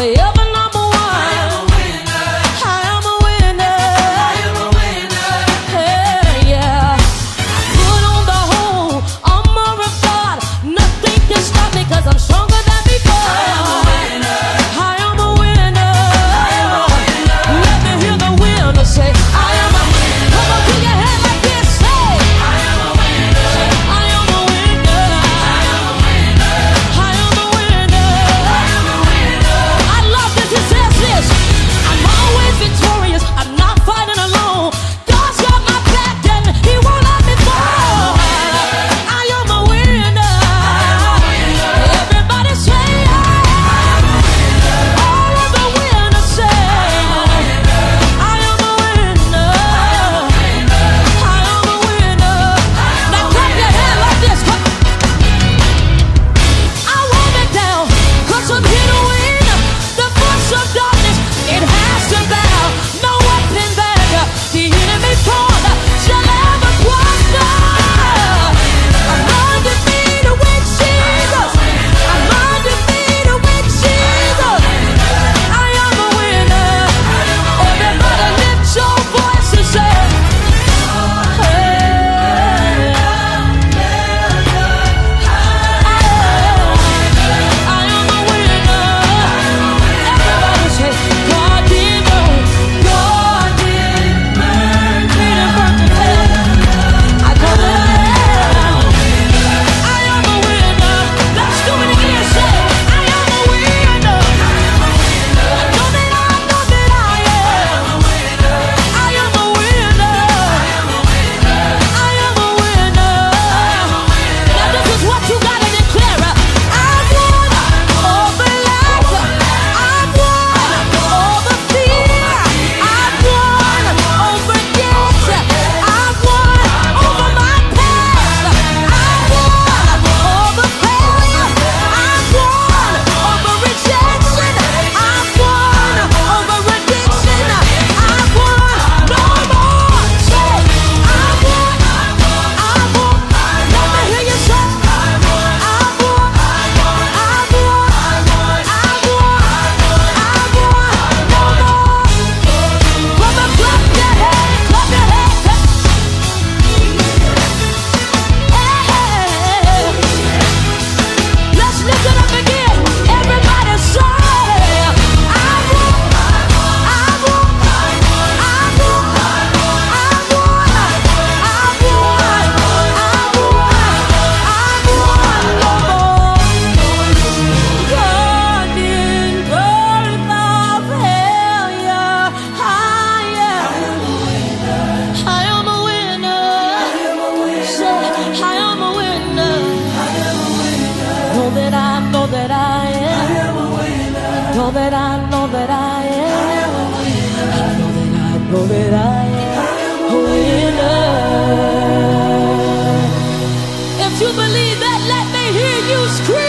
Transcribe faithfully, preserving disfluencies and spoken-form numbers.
forever number one. I am a winner. I am a winner. I am a winner. Hey, yeah. Put on the whole armor of God. Nothing can stop me 'cause I'm stronger than before. I am a winner. I am a winner. I am a winner. Let me hear the winner say, I am a winner. Come on, put your hand like this. Say, I am a winner. I am a winner. I am a winner. I am a winner. I am a winner. I love this. It says this. I'm always victorious. I'm not fighting alone. God's got my back and He won't let me fall. I am a winner. Everybody say, I am a winner. All of the winners say, I am a winner. I am a winner. Now clap your hand like this. I won't back down 'cause I'm here to win. The force of darkness, it has to bow. No weapon that the enemy formed shall ever prosper. I'm undefeated with Jesus. I'm undefeated with Jesus. I am a winner. Everybody lift your voice and say, hey, I am a winner. Everybody say, God did burn, God did burn, did it burn to hell. I know that I am. I am a winner. Let's do it again. Say, I am a winner. I know that I know that I am. I am a winner. I am a winner. Now this is what you gotta declare. I've won over lack. I've won over fear. I've won over debt. I've won over my past. I've won over failure. I've won over rejection. I've won over addiction. I've won no more. Say, I've won. I've won. Let me hear you say, I've won. I've won. I've won. I've won. I've won no more. Come on, clap your hands, clap your hands. Hey, let's lift it up again. Everybody say, I've won. I've won. I've won. I've won. I've won. I've won. I've won no more. God did birth of hell, yeah. I am. I am a winner. Say, I am a winner. Know that I know that I am. Know that I know that I am. Know that I know that I am a winner. If you believe that, let me hear you scream.